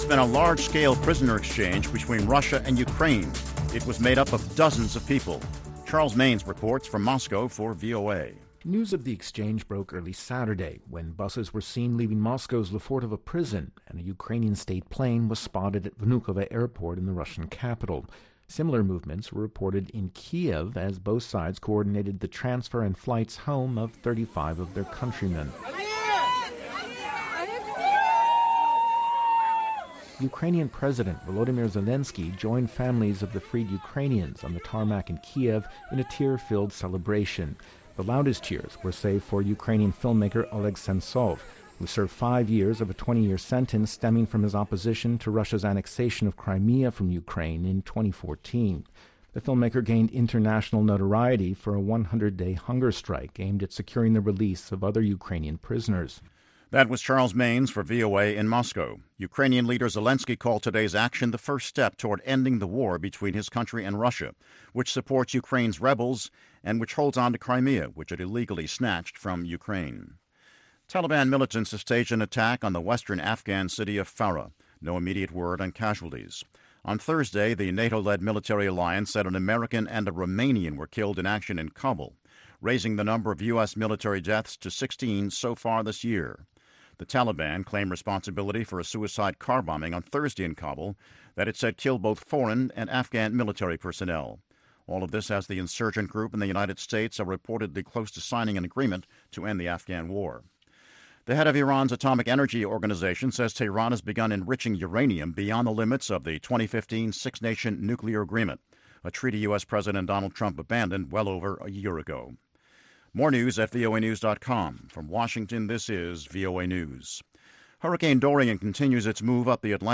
been a large-scale prisoner exchange between Russia and Ukraine. It was made up of dozens of people. Charles Maines reports from Moscow for VOA. News of the exchange broke early Saturday when buses were seen leaving Moscow's Lefortovo prison and a Ukrainian state plane was spotted at Vnukovo airport in the Russian capital. Similar movements were reported in Kiev as both sides coordinated the transfer and flights home of 35 of their countrymen. Ukrainian President Volodymyr Zelensky joined families of the freed Ukrainians on the tarmac in Kiev in a tear-filled celebration. The loudest cheers were saved for Ukrainian filmmaker Oleg Sentsov, who served 5 years of a 20-year sentence stemming from his opposition to Russia's annexation of Crimea from Ukraine in 2014. The filmmaker gained international notoriety for a 100-day hunger strike aimed at securing the release of other Ukrainian prisoners. That was Charles Maines for VOA in Moscow. Ukrainian leader Zelensky called today's action the first step toward ending the war between his country and Russia, which supports Ukraine's rebels and which holds on to Crimea, which it illegally snatched from Ukraine. Taliban militants have staged an attack on the western Afghan city of Farah. No immediate word on casualties. On Thursday, the NATO-led military alliance said an American and a Romanian were killed in action in Kabul, raising the number of U.S. military deaths to 16 so far this year. The Taliban claimed responsibility for a suicide car bombing on Thursday in Kabul that it said killed both foreign and Afghan military personnel. All of this as the insurgent group in the United States are reportedly close to signing an agreement to end the Afghan war. The head of Iran's Atomic Energy Organization says Tehran has begun enriching uranium beyond the limits of the 2015 Six-Nation Nuclear Agreement, a treaty U.S. President Donald Trump abandoned well over a year ago. More news at voanews.com. From Washington, this is VOA News. Hurricane Dorian continues its move up the Atlantic.